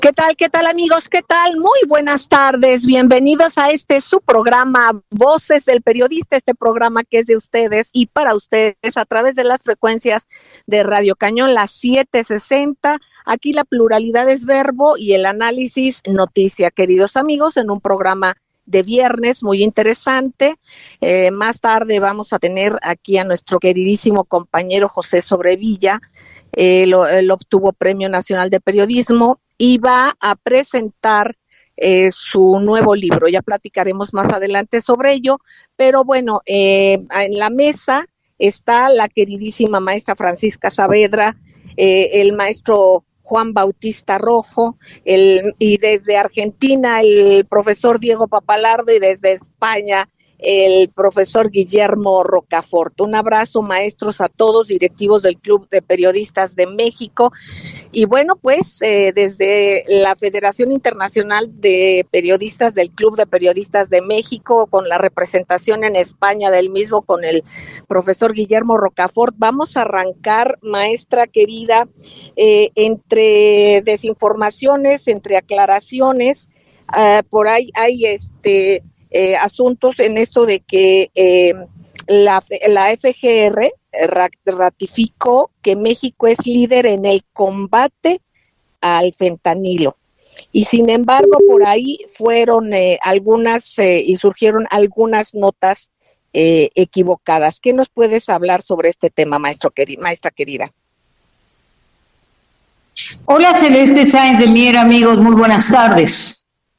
¿Qué tal amigos? ¿Qué tal? Muy buenas tardes. Bienvenidos a su programa Voces del Periodista, este programa que es de ustedes y para ustedes a través de las frecuencias de Radio Cañón, las 760. Aquí la pluralidad es verbo y el análisis noticia, queridos amigos, en un programa de viernes muy interesante. Más tarde vamos a tener aquí a nuestro queridísimo compañero José Sobrevilla. Él obtuvo Premio Nacional de Periodismo y va a presentar su nuevo libro. Ya platicaremos más adelante sobre ello, pero bueno, en la mesa está la queridísima maestra Francisca Saavedra, el maestro Juan Bautista Rojo, y desde Argentina el profesor Diego Papalardo, y desde España el profesor Guillermo Rocafort. Un abrazo, maestros, a todos, directivos del Club de Periodistas de México. Y bueno, pues desde la Federación Internacional de Periodistas del Club de Periodistas de México, con la representación en España del mismo, con el profesor Guillermo Rocafort, vamos a arrancar, maestra querida, entre desinformaciones, entre aclaraciones. Por ahí hay asuntos en esto de que la FGR ratificó que México es líder en el combate al fentanilo. Y sin embargo, por ahí fueron algunas y surgieron algunas notas equivocadas. ¿Qué nos puedes hablar sobre este tema, maestra querida? Hola, Celeste Sáenz de Mier, amigos, muy buenas tardes.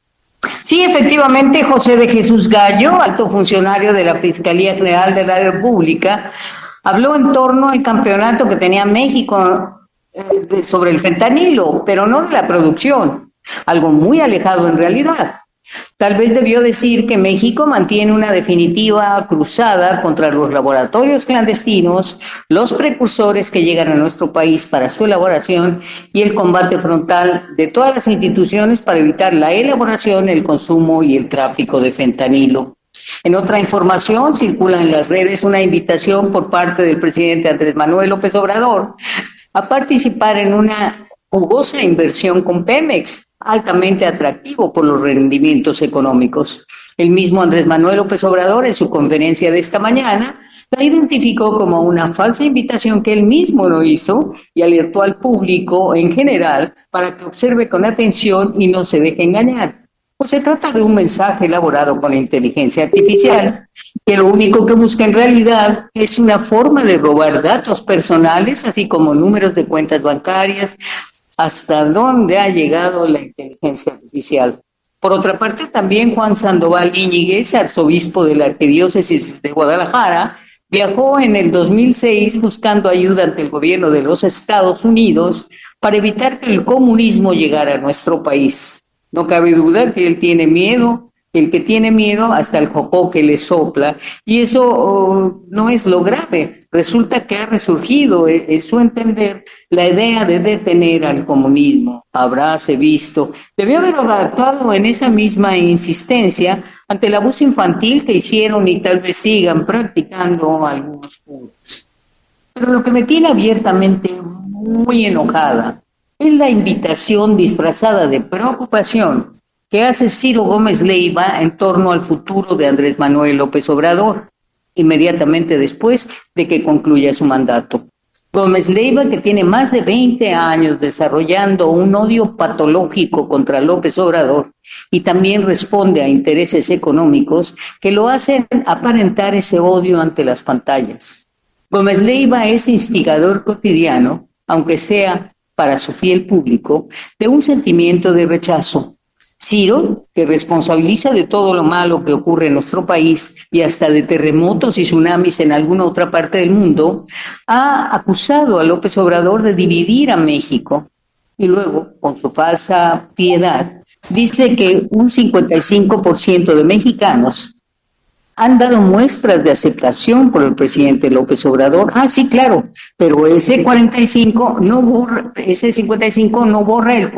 Sí, efectivamente, José de Jesús Gallo, alto funcionario de la Fiscalía General de la República, habló en torno al campeonato que tenía México sobre el fentanilo, pero no de la producción, algo muy alejado en realidad. Tal vez debió decir que México mantiene una definitiva cruzada contra los laboratorios clandestinos, los precursores que llegan a nuestro país para su elaboración y el combate frontal de todas las instituciones para evitar la elaboración, el consumo y el tráfico de fentanilo. En otra información, circula en las redes una invitación por parte del presidente Andrés Manuel López Obrador a participar en una jugosa inversión con Pemex, altamente atractivo por los rendimientos económicos. El mismo Andrés Manuel López Obrador, en su conferencia de esta mañana, la identificó como una falsa invitación que él mismo lo hizo y alertó al público en general para que observe con atención y no se deje engañar. Pues se trata de un mensaje elaborado con inteligencia artificial, que lo único que busca en realidad es una forma de robar datos personales, así como números de cuentas bancarias, hasta dónde ha llegado la inteligencia artificial. Por otra parte, también Juan Sandoval Íñiguez, arzobispo de la Arquidiócesis de Guadalajara, viajó en el 2006 buscando ayuda ante el gobierno de los Estados Unidos para evitar que el comunismo llegara a nuestro país. No cabe duda que él tiene miedo, el que tiene miedo hasta el jopó que le sopla, y eso no es lo grave. Resulta que ha resurgido, en su entender, la idea de detener al comunismo. Habráse visto, debió haber actuado en esa misma insistencia ante el abuso infantil que hicieron y tal vez sigan practicando algunos puntos. Pero lo que me tiene abiertamente muy enojada es la invitación disfrazada de preocupación que hace Ciro Gómez Leiva en torno al futuro de Andrés Manuel López Obrador, inmediatamente después de que concluya su mandato. Gómez Leiva, que tiene más de 20 años desarrollando un odio patológico contra López Obrador y también responde a intereses económicos que lo hacen aparentar ese odio ante las pantallas. Gómez Leiva es instigador cotidiano, aunque sea para su fiel público, de un sentimiento de rechazo. Ciro, que responsabiliza de todo lo malo que ocurre en nuestro país y hasta de terremotos y tsunamis en alguna otra parte del mundo, ha acusado a López Obrador de dividir a México y luego, con su falsa piedad, dice que un 55% de mexicanos han dado muestras de aceptación por el presidente López Obrador. Ah, sí, claro, pero ese 55 no borra, ese 55 no borra el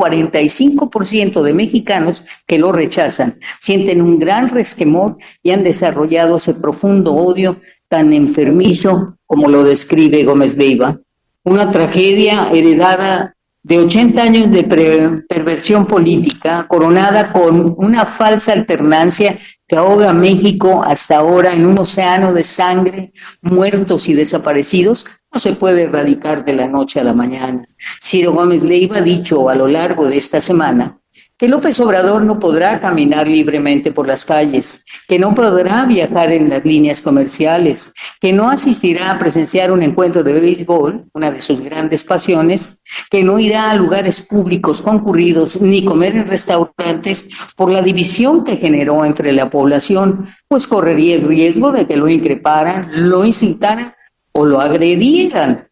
45% de mexicanos que lo rechazan, sienten un gran resquemor y han desarrollado ese profundo odio tan enfermizo como lo describe Gómez Leiva. Una tragedia heredada de 80 años de perversión política, coronada con una falsa alternancia que ahoga a México hasta ahora en un océano de sangre, muertos y desaparecidos, no se puede erradicar de la noche a la mañana. Ciro Gómez Leiva ha dicho a lo largo de esta semana que López Obrador no podrá caminar libremente por las calles, que no podrá viajar en las líneas comerciales, que no asistirá a presenciar un encuentro de béisbol, una de sus grandes pasiones, que no irá a lugares públicos concurridos ni comer en restaurantes por la división que generó entre la población, pues correría el riesgo de que lo increparan, lo insultaran o lo agredieran.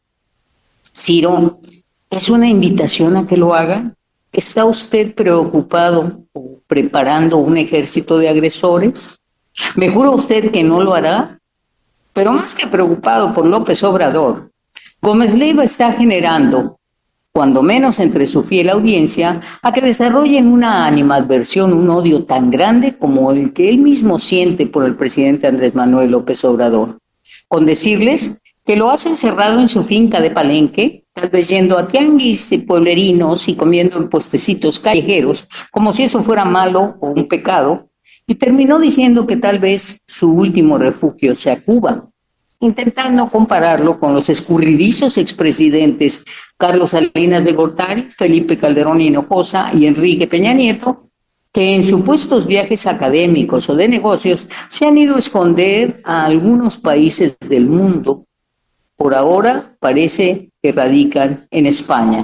Ciro, ¿es una invitación a que lo hagan? ¿Está usted preocupado o preparando un ejército de agresores? ¿Me jura usted que no lo hará? Pero más que preocupado por López Obrador, Gómez Leiva está generando, cuando menos entre su fiel audiencia, a que desarrollen una animadversión, un odio tan grande como el que él mismo siente por el presidente Andrés Manuel López Obrador. Con decirles que lo hace encerrado en su finca de Palenque, tal vez yendo a tianguis pueblerinos y comiendo en puestecitos callejeros, como si eso fuera malo o un pecado, y terminó diciendo que tal vez su último refugio sea Cuba, intentando compararlo con los escurridizos expresidentes Carlos Salinas de Gortari, Felipe Calderón Hinojosa y Enrique Peña Nieto, que en supuestos viajes académicos o de negocios se han ido a esconder a algunos países del mundo. Por ahora parece que radican en España.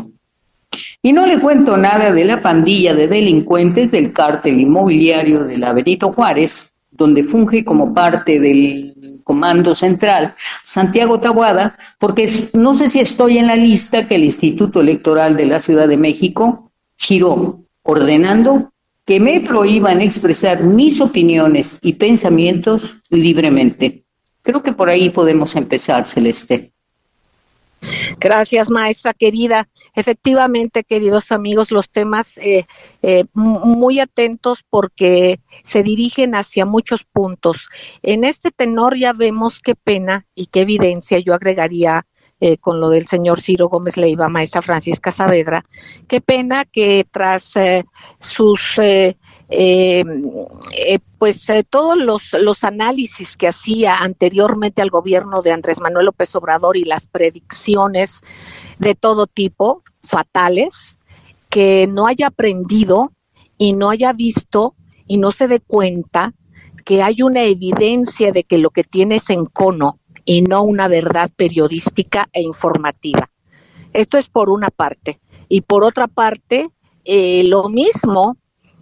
Y no le cuento nada de la pandilla de delincuentes del cártel inmobiliario de la Benito Juárez, donde funge como parte del Comando Central Santiago Taboada, porque no sé si estoy en la lista que el Instituto Electoral de la Ciudad de México giró, ordenando que me prohíban expresar mis opiniones y pensamientos libremente. Creo que por ahí podemos empezar, Celeste. Gracias, maestra querida. Efectivamente, queridos amigos, los temas muy atentos porque se dirigen hacia muchos puntos. En este tenor ya vemos qué pena y qué evidencia, yo agregaría con lo del señor Ciro Gómez Leiva, maestra Francisca Saavedra, qué pena que tras sus todos los análisis que hacía anteriormente al gobierno de Andrés Manuel López Obrador y las predicciones de todo tipo, fatales, que no haya aprendido y no haya visto y no se dé cuenta que hay una evidencia de que lo que tiene es encono y no una verdad periodística e informativa. Esto es por una parte. Y por otra parte, lo mismo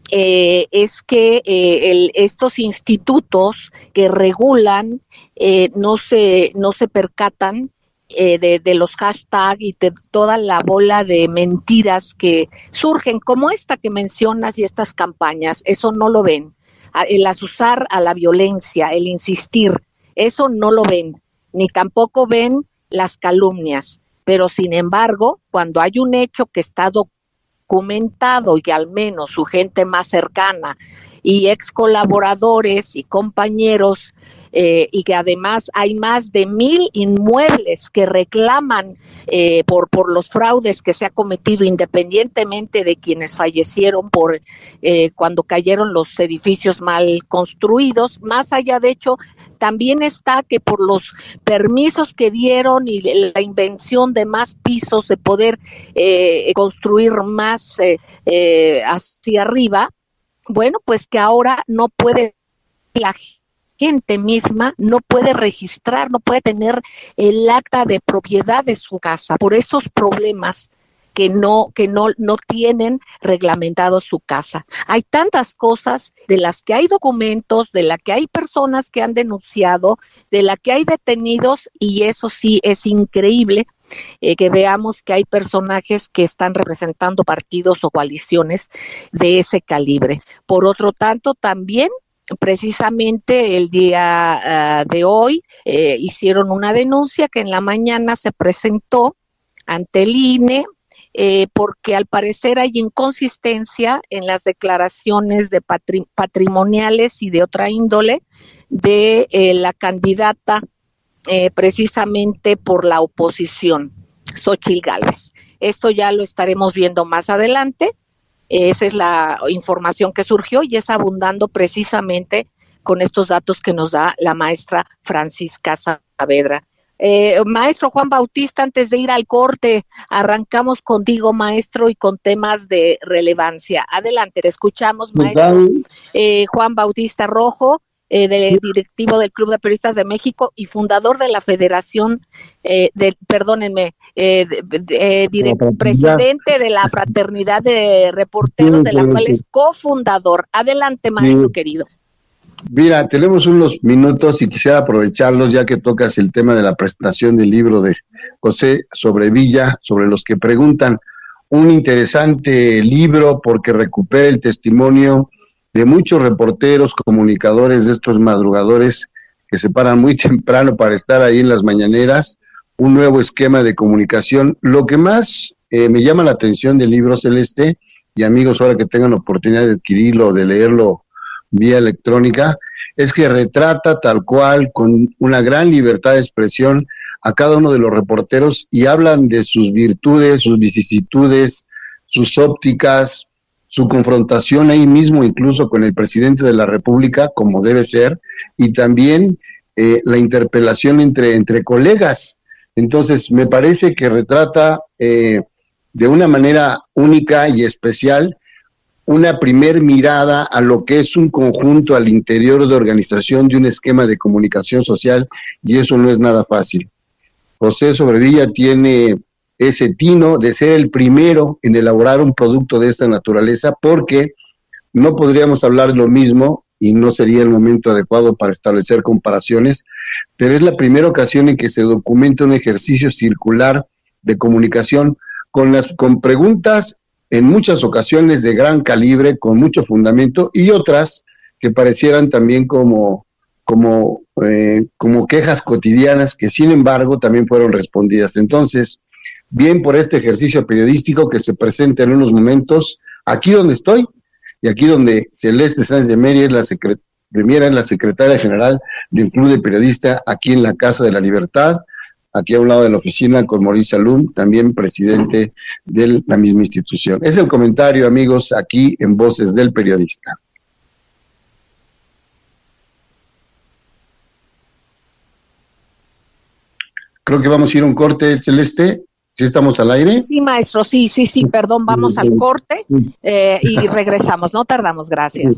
es que estos institutos que regulan no se percatan de los hashtags y de toda la bola de mentiras que surgen, como esta que mencionas y estas campañas. Eso no lo ven. El asusar a la violencia, el insistir, eso no lo ven, ni tampoco ven las calumnias. Pero sin embargo, cuando hay un hecho que está documentado y que al menos su gente más cercana y ex colaboradores y compañeros y que además hay más de 1,000 inmuebles que reclaman por los fraudes que se ha cometido, independientemente de quienes fallecieron por cuando cayeron los edificios mal construidos. Más allá, de hecho, también está que por los permisos que dieron y la invención de más pisos, de poder construir más hacia arriba, bueno, pues que ahora no puede la gente misma, no puede registrar, no puede tener el acta de propiedad de su casa por esos problemas que no tienen reglamentado su casa. Hay tantas cosas de las que hay documentos, de las que hay personas que han denunciado, de las que hay detenidos, y eso sí es increíble que veamos que hay personajes que están representando partidos o coaliciones de ese calibre. Por otro tanto, también precisamente el día de hoy hicieron una denuncia que en la mañana se presentó ante el INE porque al parecer hay inconsistencia en las declaraciones de patrimoniales y de otra índole de la candidata precisamente por la oposición, Xóchitl Gálvez. Esto ya lo estaremos viendo más adelante. Esa es la información que surgió y es abundando precisamente con estos datos que nos da la maestra Francisca Saavedra. Maestro Juan Bautista, antes de ir al corte, arrancamos contigo, maestro, y con temas de relevancia. Adelante, te escuchamos, maestro. Juan Bautista Rojo, directivo del Club de Periodistas de México y fundador de la Federación, presidente de la Fraternidad de Reporteros, de la cual es cofundador. Adelante, maestro querido. Mira, tenemos unos minutos y quisiera aprovecharlos ya que tocas el tema de la presentación del libro de José Sobrevilla, sobre los que preguntan. Un interesante libro porque recupera el testimonio de muchos reporteros, comunicadores, de estos madrugadores que se paran muy temprano para estar ahí en las mañaneras, un nuevo esquema de comunicación. Lo que más me llama la atención del libro, Celeste, y amigos, ahora que tengan la oportunidad de adquirirlo, de leerlo vía electrónica, es que retrata tal cual, con una gran libertad de expresión, a cada uno de los reporteros y hablan de sus virtudes, sus vicisitudes, sus ópticas, su confrontación ahí mismo incluso con el presidente de la República, como debe ser, y también la interpelación entre colegas. Entonces, me parece que retrata de una manera única y especial una primer mirada a lo que es un conjunto al interior de organización de un esquema de comunicación social, y eso no es nada fácil. José Sobrevilla tiene ese tino de ser el primero en elaborar un producto de esta naturaleza, porque no podríamos hablar de lo mismo y no sería el momento adecuado para establecer comparaciones, pero es la primera ocasión en que se documenta un ejercicio circular de comunicación con preguntas en muchas ocasiones de gran calibre, con mucho fundamento, y otras que parecieran también como quejas cotidianas, que sin embargo también fueron respondidas. Entonces, bien por este ejercicio periodístico que se presenta en unos momentos, aquí donde estoy, y aquí donde Celeste Sáenz de Miera es la secretaria general del Club de Periodistas, aquí en la Casa de la Libertad, aquí a un lado de la oficina con Maurice Alum, también presidente de la misma institución. Es el comentario, amigos, aquí en Voces del Periodista. Creo que vamos a ir a un corte, Celeste. ¿Sí estamos al aire? Sí, maestro, sí, perdón, vamos al corte y regresamos, no tardamos, gracias.